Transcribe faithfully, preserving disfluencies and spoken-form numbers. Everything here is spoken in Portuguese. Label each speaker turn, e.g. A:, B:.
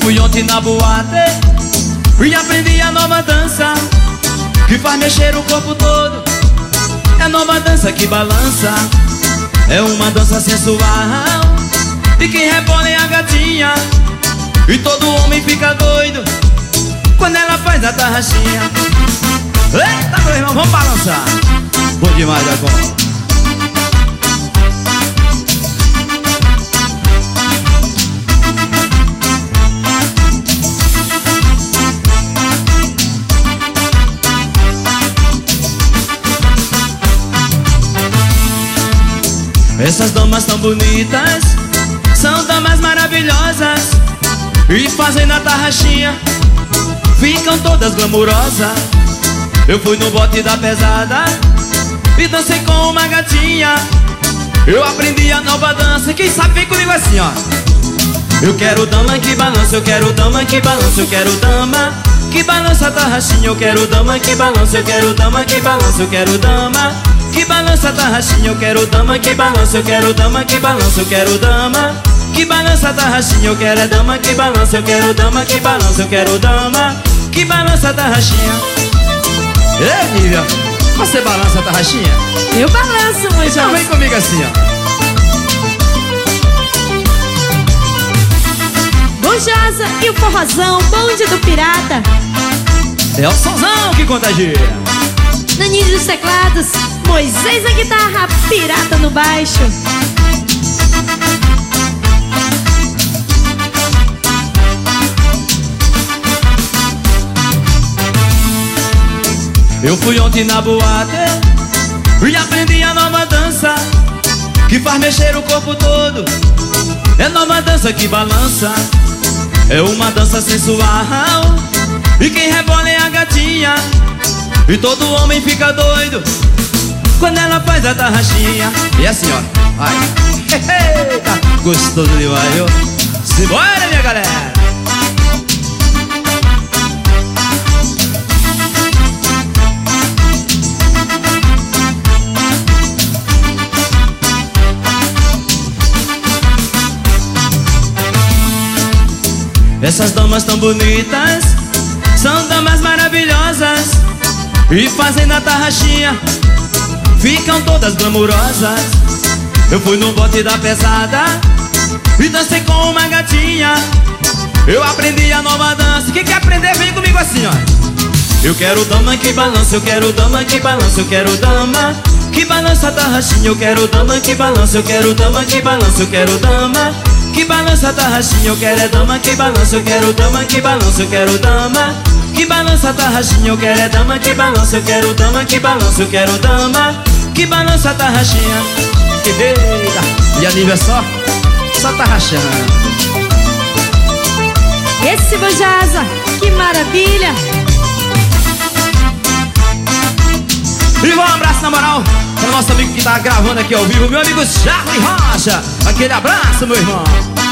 A: fui ontem na boate e aprendi a nova dança que faz mexer o corpo todo. É nova dança que balança, é uma dança sensual e quem rebola é a gatinha. E todo homem fica doido quando ela faz a tarraxinha. Eita, meu irmão, vamos balançar. Bom demais agora. Essas damas tão bonitas são damas maravilhosas e fazem na tarraxinha, ficam todas glamurosas. Eu fui no bote da pesada e dancei com uma gatinha. Eu aprendi a nova dança, quem sabe vem comigo assim, ó. Eu quero dama que balança, eu quero dama que balança, eu quero dama que balança a tarraxinha. Eu quero dama que balança, eu quero dama que balança, eu quero dama que balança a tarraxinha. Eu quero dama que balança, eu quero dama que balança, eu quero dama que balança a tarraxinha. Eu quero é dama que balança, eu quero dama que balança, eu quero dama que balança a tarraxinha. Ei, Nívia, você balança a tarraxinha?
B: Eu balanço, meu
A: Então vem comigo assim, ó.
B: Bujosa e o forrozão, bonde do pirata.
A: É o sonzão que contagia.
B: Naninho dos teclados, Moisés na guitarra, pirata no baixo.
A: Eu fui ontem na boate e aprendi a nova dança que faz mexer o corpo todo. É nova dança que balança, é uma dança sensual e quem rebola é a gatinha. E todo homem fica doido quando ela faz a tarraxinha. E assim, ó, vai. Eita, gostoso demais, viu? Simbora, minha galera. Essas damas tão bonitas são damas maravilhosas e fazem na tarraxinha, ficam todas glamurosas. Eu fui no bote da pesada e dancei com uma gatinha. Eu aprendi a nova dança, quem quer aprender vem comigo assim, ó. Eu quero dama que balança, eu quero dama que balança, eu quero dama que balança a tarraxinha. Eu quero dama que balança, eu quero dama que balança, eu quero dama que balança a tarraxinha. Eu quero é dama que balança, eu quero dama que balança, eu quero dama que balança a tarraxinha. Eu quero é dama que balança, eu quero dama que balança, eu quero dama que balança a tarraxinha. Eita, e a Nívia só, só tarraxando.
B: Esse Bujosa, que maravilha.
A: E um abraço na moral para o nosso amigo que tá gravando aqui ao vivo, meu amigo Charlie Rocha. Aquele abraço, meu irmão.